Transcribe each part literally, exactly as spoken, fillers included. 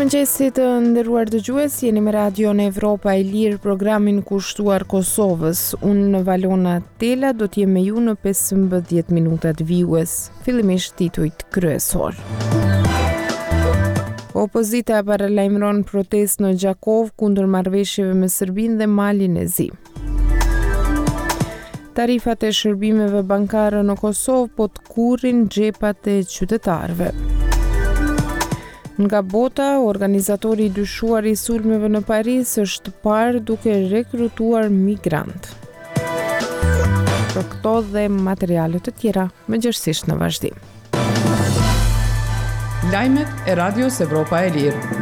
Mirëmëngjesi të nderuar dëgjues, jeni me radion Evropa e Lirë, programin kushtuar Kosovës. Unë Valona Tela do t'jem me ju në pesëmbëdhjetë minutat vijues. Fillimisht titujt kryesor. Opozita paralajmëron protestë në Gjakov kundër marrëveshjeve me Serbinë dhe Malin e Zi. Tarifat e shërbimeve bankare në Kosovë po t'kurrin xhepat e qytetarëve. Nga bota, organizatori i dyshuar i sulmeve në Paris është parë duke rekrutuar migrant. Për këto dhe materiale të tjera, mëngjesisht në vazhdim. Lajmet e Radios Evropa e Lirë.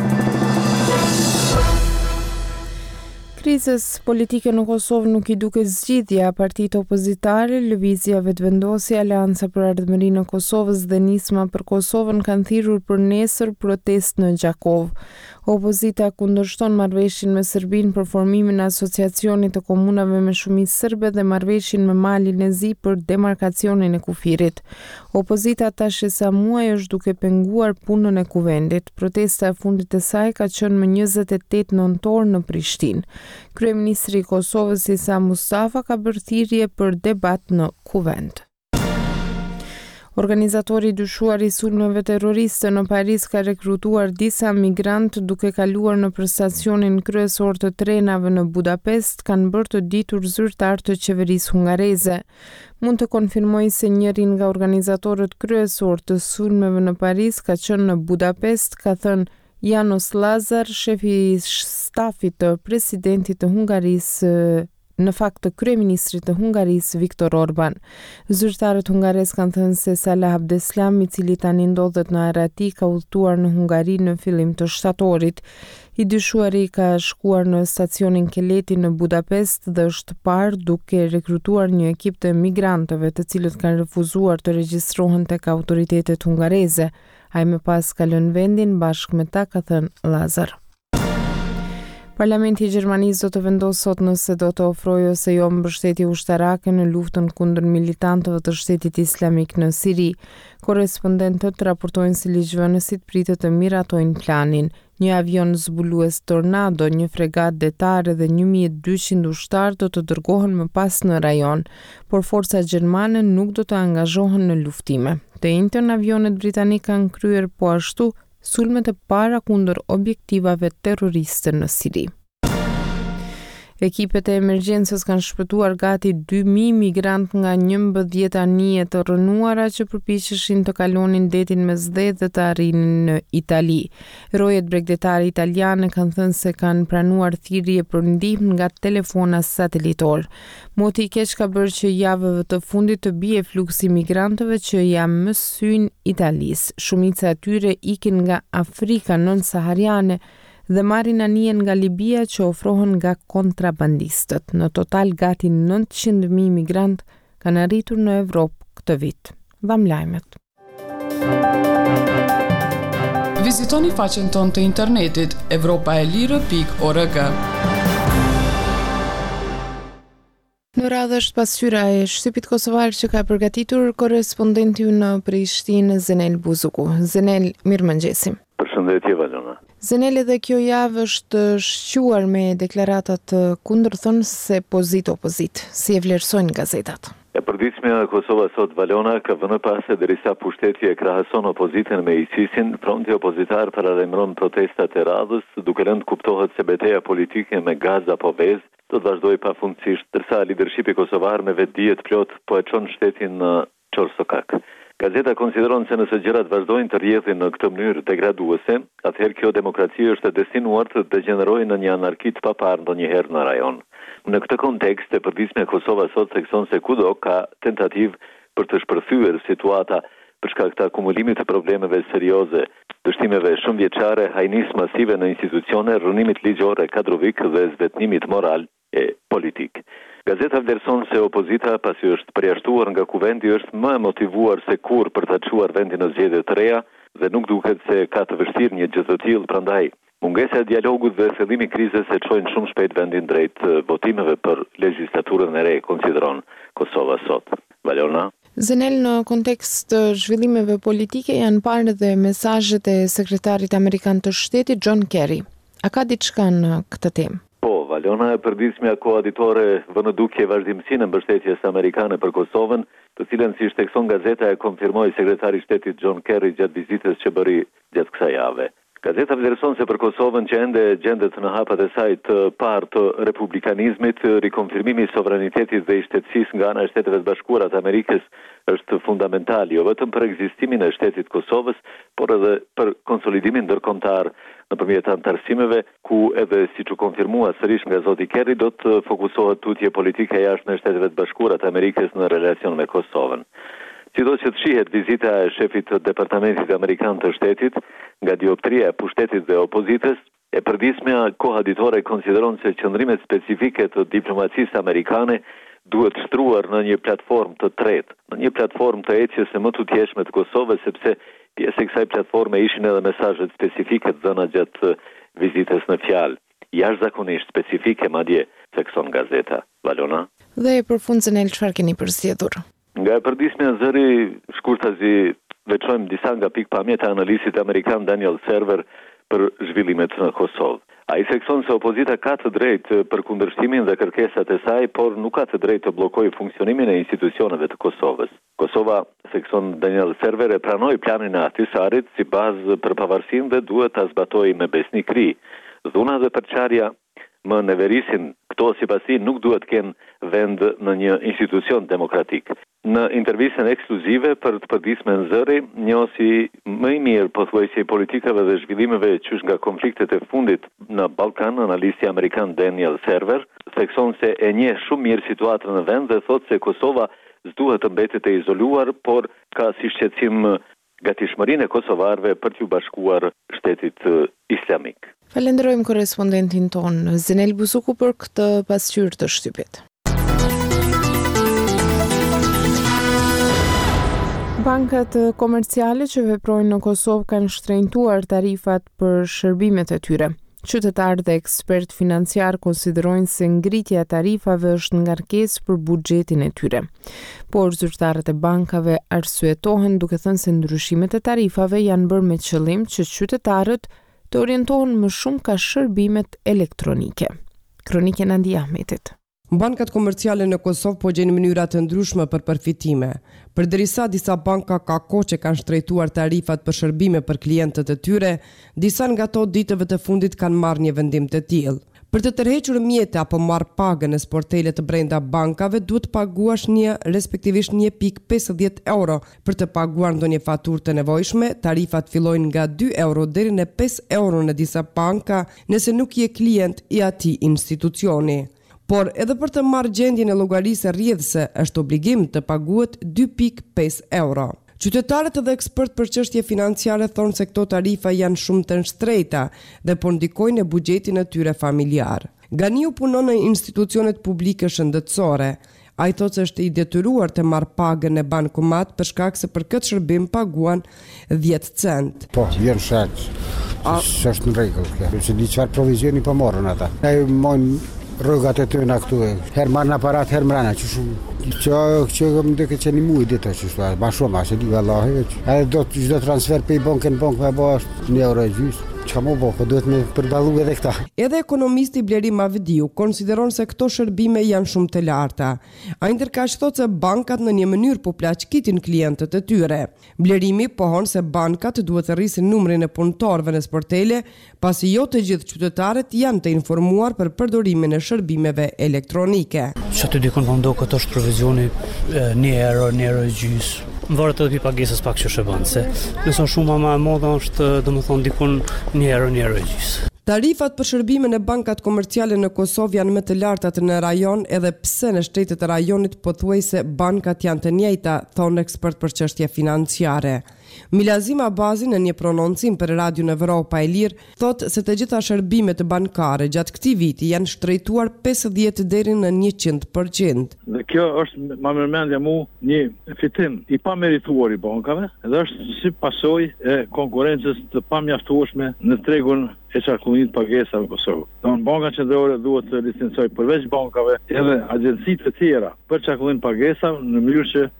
Krizës politike në Kosovë nuk i duke zgjidhja. Partitë opozitare, Lëvizja Vetëvendosje, Aleanca për Ardhmërinë e Kosovës dhe Nisma për Kosovën kanë thirrur për nesër protestë në Gjakov. Opozita kundërshton marrëveshjen me Serbinë për formimin e asociacionit të komunave me shumicë serbe dhe marrëveshjen me Malin e Zi për demarkacionin e kufirit. Opozita tash sa muaj është duke penguar punën e kuvendit. Protesta e fundit të saj ka qenë më njëzet e tetë nëntor në Prishtinë. Kryeministri i Kosovës Isa Mustafa ka bërë thirrje për debat në kuvend. Organizatori i dyshuar i sulmeve terroriste në Paris ka rekrutuar disa migrant duke kaluar në për stacionin kryesor të trenave në Budapest, kanë bërë të ditur zyrtar të qeverisë hungareze. Mund të konfirmoj se njëri nga organizatorët kryesor të sulmeve në Paris ka qenë në Budapest, ka thënë Janos Lazar, shefi i stafit të presidentit të Hungarisë, në fakt të kryeministrit të Hungarisë Viktor Orban. Zyrtarët hungares kanë thënë se Salah Abdeslam, i cili tani ndodhet në Arati, ka udhëtuar në Hungari në fillim të shtatorit. I dyshuari ka shkuar në stacionin Keleti në Budapest dhe është parë duke rekrutuar një ekip të migrantëve, të cilët kanë refuzuar të regjistrohen tek autoritetet hungareze. Ai më pas ka lënë vendin bashkë me ta, ka thënë Lazar. Parlamenti i Gjermanisë do të vendosë sot nëse do të ofrojë ose jo mbështetje ushtarake në luftën kundër militantëve të Shtetit Islamik në Siri. Korrespondentët raportojnë se ligjvënësit pritet të miratojnë planin. Një avion zbulues Tornado, një fregat detare dhe një mijë e dyqind ushtarë do të dërgohen më pas në rajon, por forcat gjermane nuk do të angazhohen në luftime. Të njëjtën avionet britanik kanë kryer po ashtu sulmet e para kundër objektivave terroriste në Siri. Ekipet e emergjencës kanë shpëtuar gati dy mijë migrant nga njëmbëdhjetë anije të rënuara që përpiqeshin të kalonin detin Mesdhe dhe të arrinin në Itali. Rojet bregdetare italiane kanë thënë se kanë pranuar thirrje për ndihmë nga telefona satelitor. Moti i keq ka bërë që javëve të fundit të bie fluksi migrantëve që janë më syn Italisë. Shumica e tyre ikin nga Afrika nën-sahariane dhe marrin anijen nga Libia që ofrohen nga kontrabandistët. Në total gati nëntëqind mijë migrant kanë arritur në Evropë këtë vit. Dham lajmet. Vizitoni faqen tonë të internetit evropaelire pikë org. Në radhë është pasqyra e shtypit kosovar që ka përgatitur korrespondenti në Prishtinë Zenel Buzuku. Zenel, mirëmëngjesi. Përshëndetje Valona. Zenel, edhe kjo javë është shquar me deklaratat kundërthënëse pozit-opozit. Si e vlerësojnë gazetat? E përditshmja e Kosova sot Valona ka vënë pas se derisa pushteti e krahason opozitën me I S I S-in, fronti opozitar paralajmëron protestat e radhës, duke rënd kuptohet se betejë politike me gaz apo vezë do të vazhdojë pafundësisht, ndërsa lidershipi kosovar me vetdije të plot po e çon shtetin në çorsokak. Gazeta konsideron se nëse gjërat vazhdojnë të rrjedhin në këtë mënyrë degraduese, atëherë kjo demokraci është e destinuar të degenerojë në një anarki të paparë ndonjëherë në rajon. Në këtë kontekst, e përditshmja Kosova sot thekson se kudo ka tentativë për të shpërthyer situata për shkak të akumulimit të problemeve serioze, dështimeve shumëvjeçare, hajnis masive në institucione, rrënimit ligjor e kadrovik dhe zvetnimit moral e politik. Gazeta vlerëson se opozita, pasi është përjashtuar nga kuvendi, është më e motivuar se kur për të çuar vendin në zgjedhje të reja dhe nuk duket se ka të vështirë një gjë të tillë. Prandaj, mungesa e dialogut dhe fillimi i krizës e çojnë shumë shpejt vendin drejt votimeve për legjislaturën e re, konsideron Kosova sot. Valona. Zenel, në kontekst të zhvillimeve politike janë parë edhe mesazhet e sekretarit amerikan të shtetit John Kerry. A ka diçka në këtë temë? Po, Valona e përditshmja koaditore vënë dukje vazhdimsinë e mbështetjes amerikane për Kosovën, të cilën si shtekson gazeta e konfirmoi sekretari i shtetit John Kerry gjatë vizitës që bëri gjatë kësaj jave. Gazeta vlerëson se për Kosovën që ende gjendet në hapat e saj të parë të republikanizmit, rikonfirmimi i sovranitetit dhe i shtetësisë nga ana e Shteteve të Bashkuara të Amerikës është fundamental, jo vetëm për ekzistimin e shtetit Kosovës, por edhe për konsolidimin ndërkombëtar nëpërmjet antarësimeve, ku edhe siç u konfirmua sërish nga zoti Kerry, do të fokusohet tutje politike jashtme e Shteteve të Bashkuara të Amerikës në relacion me Kosovën. Sido që të shihet vizita e shefit të Departamentit Amerikan të shtetit, nga dioptria e pushtetit dhe opozitës, e përditshmja koaditore konsideron se qëndrimet specifike të diplomacisë amerikane duhet shtruar në një platformë të tretë, në një platformë të ecjes së më të tjeshme të Kosovës, sepse pjesë e kësaj platforme ishin edhe mesazhet specifike të dhëna gjatë vizitës në fjalë, jashtëzakonisht specifike madje, thekson gazeta. Valona. Dhe për fund, Zenel, çfarë keni përzgjedhur? Nga e përditshmja zëri, shkurtazi veçojmë disa nga pikpamjet e analistit amerikan Daniel Server për zhvillimet në Kosovë. Ai thekson se opozita ka të drejtë për kundërshtimin dhe kërkesat e saj, por nuk ka të drejtë të bllokojë funksionimin e institucioneve të Kosovës. Kosova, thekson Daniel Server, e pranoi planin e Ahtisarit si bazë për pavarësinë dhe duhet ta zbatojë me besnikëri. Dhuna dhe përçarja më neverisin, këto sipas tij nuk duhet kenë vend në një institucion demokratik. Në intervistën ekskluzive për të përditshme në zëri, njohësi më i mirë pothuajse i politikave dhe zhvillimeve qysh nga konfliktet e fundit në Ballkan, analisti amerikan Daniel Server, thekson se e njeh shumë mirë situatën në vend dhe thotë se Kosova s'duhet të mbetet e izoluar, por ka si shqetësim gatishmërinë e kosovarëve për t'u bashkuar shtetit islamik. Falenderojmë korrespondentin ton Zenel Busuku për këtë pasqyrë të shtypit. Bankat komerciale që veprojnë në Kosovë kanë shtrenjtuar tarifat për shërbimet e tyre. Qytetarë dhe ekspert financiar konsiderojnë se ngritja e tarifave është ngarkesë për buxhetin e tyre. Por zyrtarët e bankave arsyetohen duke thënë se ndryshimet e tarifave janë bërë me qëllim që qytetarët të orientohen më shumë ka shërbimet elektronike. Kronike Nandi Ahmetit. Bankat komerciale në Kosovë po gjejnë mënyra të ndryshme për përfitime. Përderisa disa banka ka kohë që kanë shtrejtuar tarifat për shërbime për klientët e tyre, disa nga ato ditëve të fundit kanë marrë një vendim të tillë. Për të tërhequr mjete apo marrë pagën në sportele të brenda bankave, duhet paguash një, respektivisht një pikë pesëdhjetë euro. Për të paguar ndonjë faturë të nevojshme, tarifat fillojnë nga dy euro deri në pesë euro në disa banka, nëse nuk je klient i atij institucioni. Por edhe për të marrë gjendjen e llogarisë rrjedhëse është obligim të paguhet dy pikë pesë euro. Qytetarët dhe ekspert për çështje financiare thonë se këto tarifa janë shumë të shtrejta dhe po ndikojnë në buxhetin e tyre familjar. Ganiu punon në institucionet publike shëndetësore. Ai thotë se është i detyruar të marrë pagën në bankomat për shkak se për këtë shërbim paguan dhjetë cent. Po, vjen shaq. A është në rregull kjo? Se di çfarë provizioni po morën ata. Ai mojnë rrugat e tyre këtu. Herë marrë në aparat, herë mrena, që shumë. Që që më duket që një muaj ditë që është, ma shumë, se di vallahi. Ai do çdo transfer pe bankën bank me bash një euro gjys. Çka më bëj, po duhet me përballue edhe këta. Edhe ekonomisti Bleri Mavdiu konsideron se këto shërbime janë shumë të larta. Ai ndërkaq thotë se bankat në një mënyrë po plaçkitin klientët e tyre. Blerimi pohon se bankat duhet të rrisin numrin e punëtorëve në sportele, pasi jo të gjithë qytetarët janë të informuar për përdorimin e shërbimeve elektronike. Që të dikon po ndoket është provizioni një euro, një euro e gjys. Më varet edhe pi pagesës pak që shëbën, se nëse shumë më e madhe është, domethënë dikon një euro, një euro e gjys. Tarifat për shërbime në bankat komerciale në Kosovë janë më të lartat në rajon, edhe pse në shtetet e rajonit pothuajse bankat janë të njëjta, thonë ekspert për çështje financiare. Milazim Abazi në një prononcim për Radion Evropa e Lirë thotë se të gjitha shërbimet bankare gjatë këtij viti janë shtrejtuar pesëdhjetë deri në njëqind përqind. Dhe kjo është më përmendja mu një fitim i pamerituar i bankave dhe është si pasojë e konkurrencës të pamjaftueshme në tregun e qarkullimit pagesave në Kosovë. Domthonë banka qendrore duhet të licencojë përveç bankave edhe agjencitë të tjera për qarkullim pagesave në mënyrë që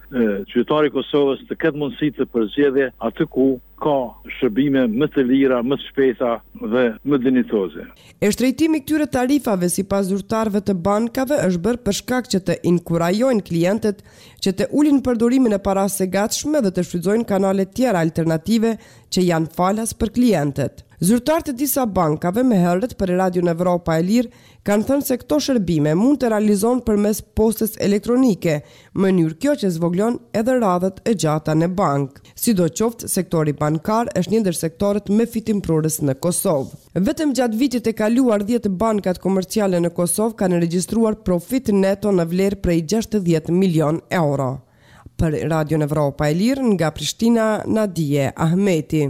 qytetari i Kosovës të ketë mundësi të përzgjedhje aty ku ka shërbime më të lira, më të shpejta dhe më dinjitoze. E shtrejtimi këtyre tarifave sipas zyrtarëve të bankave është bërë për shkak që të inkurajojnë klientët që të ulin përdorimin e parave së gatshme dhe të shfrytëzojnë kanale tjera alternative që janë falas për klientët. Zyrtarët e disa bankave me herët për Radion Evropa e Lirë kanë thënë se këto shërbime mund të realizohen përmes postës elektronike, mënyrë kjo që zvoglon edhe radhët e gjata në bank. Sidoqoftë, sektori bankar është një ndër sektorët me fitimprurës në Kosovë. Vetëm gjatë vitit e kaluar dhjetë bankat komerciale në Kosovë kanë regjistruar profit neto në vlerë prej gjashtëdhjetë milion euro. Për Radion Evropa e Lirë nga Prishtina, Nadije Ahmeti.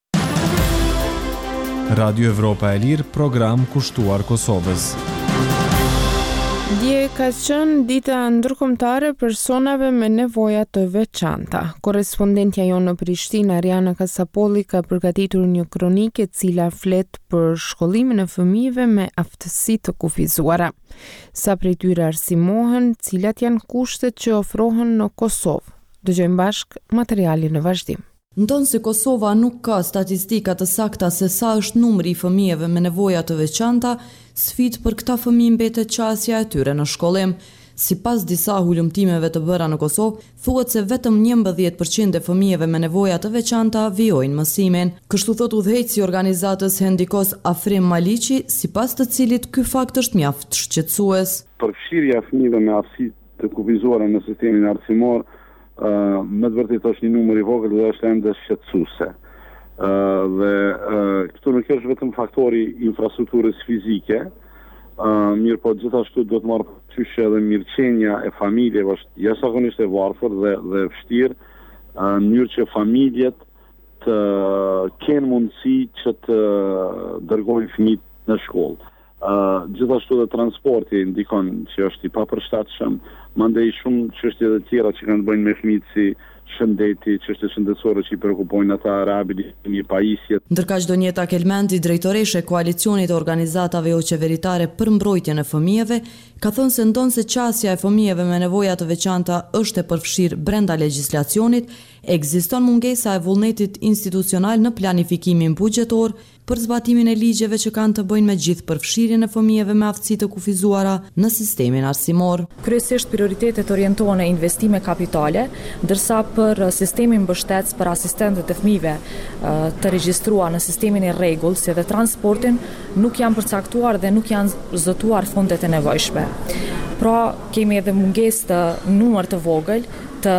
Radio Evropa e Lirë, program kushtuar Kosovës. Dje ka qenë dita ndërkombëtare personave me nevoja të veçanta. Korrespondentja jonë në Prishtinë, Ariana Kasapolli, ka përgatitur një kronikë e cila flet për shkollimin e fëmijëve me aftësi të kufizuara. Sa prej tyre arsimohen, cilat janë kushtet që ofrohen në Kosovë. Dëgjojmë bashkë materialin në vazhdim. Ndonë se Kosova nuk ka statistika të sakta se sa është numri i fëmijëve me nevoja të veçanta, sfidë për këta fëmijë mbetet qasja e tyre në shkollim. Sipas disa hulumtimeve të bëra në Kosovë, thuhet se vetëm njëmbëdhjetë përqind e fëmijëve me nevoja të veçanta vijojnë mësimin. Kështu thot udhëheqësi i organizatës Hendikos Afrim Maliqi, sipas të cilit ky fakt është mjaft shqetësues. Përfshirja e fëmijëve me aftësi të kufizuara në sistemin arsimor Uh, me të vërtet është një numër i vogël dhe është ende shqetësuese. Uh, dhe uh, këtu nuk është vetëm faktori infrastrukturës fizike, uh, mirë po gjithashtu do të marrë parasysh edhe mirëqenia e familjeve është jashtëzakonisht e varfër dhe dhe vështirë, uh, në mënyrë që familjet të kenë mundësi që të dërgojnë fëmijët në shkollë. Uh, gjithashtu dhe transporti ndikon që është i papërshtatshëm, mandej shumë çështje të tjera që kanë të bëjnë me fëmijët si shëndeti, çështje shëndetësore që i prekupojnë ata, rehabilitimi, pajisjet. Ndërkaq Donjeta Kelmendi, drejtoreshe e koalicionit të organizatave jo qeveritare për mbrojtjen e fëmijëve, ka thënë se ndonë se qasja e fëmijëve me nevoja të veçanta është e përfshirë brenda legjislacionit, ekziston mungesa e vullnetit institucional në planifikimin buxhetor për zbatimin e ligjeve që kanë të bëjnë me gjithë përfshirjen e fëmijëve me aftësi të kufizuara në sistemin arsimor. Kryesisht prioritetet orientohen në investime kapitale, ndërsa për sistemin mbështetës për asistentët e fëmijëve të regjistruar në sistemin e rregull, si dhe transportin, nuk janë përcaktuar dhe nuk janë zotuar fondet e nevojshme. Pra, kemi edhe mungesë të numër të vogël të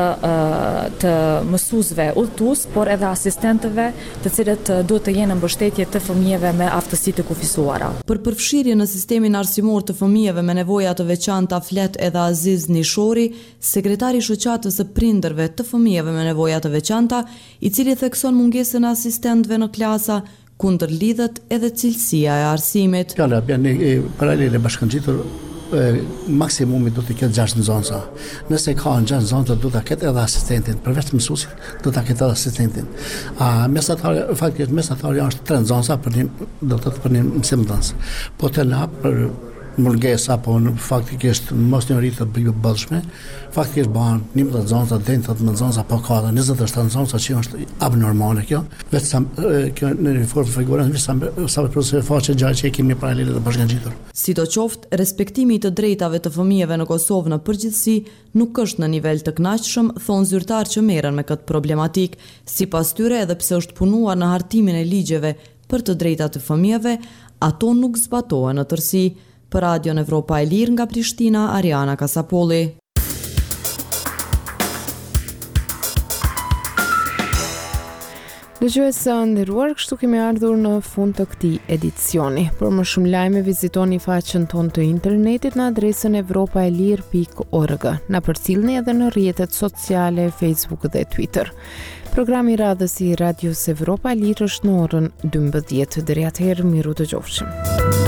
të mësuesve udhëtues, por edhe asistentëve, të cilët duhet të jenë në mbështetje të fëmijëve me aftësi të kufizuara. Për përfshirje në sistemin arsimor të fëmijëve me nevoja të veçanta flet edhe Aziz Nishori, sekretari i shoqatës së prindërve të fëmijëve me nevoja të veçanta, i cili thekson mungesën e asistentëve në klasa, kundër lidhet edhe cilësia e arsimit. Fjala janë paralele bashkangjitur. Maksimumi do të ketë gjashtë nxënësa. Nëse ka në gjashtë nxënësa, do të ketë edhe asistentin, përveç mësuesit, do të ketë edhe asistentin. A mesatari, faktikisht mesatari është tre nxënësa për një, do të thotë për një mësimdhënës. Po të la për mungesa apo faktikisht mos një rritë të bëllshme, faktikisht bëhen njëmbëdhjetë nxënësa deri në tetëmbëdhjetë nxënësa, po ka edhe njëzet e shtatë nxënësa që është abnormale kjo. Vetëm kjo në reformë figurën vetëm sa për proces faqe gjallë që kemi paralele të bashkangjitur. Sidoqoftë, respektimi i të drejtave të fëmijëve në Kosovë në përgjithësi nuk është në nivel të kënaqshëm, thon zyrtar që merren me këtë problematik. Sipas tyre, edhe pse është punuar në hartimin e ligjeve për të drejtat të fëmijëve, ato nuk zbatohen në tërësi. Për Radion Evropa e Lirë nga Prishtina, Ariana Kasapolli. Dëgjuesë nderuar, kështu kemi ardhur në fund të këtij edicioni. Për më shumë lajme vizitoni faqen tonë të internetit në adresën evropaelir pikë org. Na përcjellni edhe në rrjetet sociale, Facebook dhe Twitter. Programi radhës i Radios Evropa e Lirë është në orën dymbëdhjetë. Deri atëherë, miru dëgjofshim.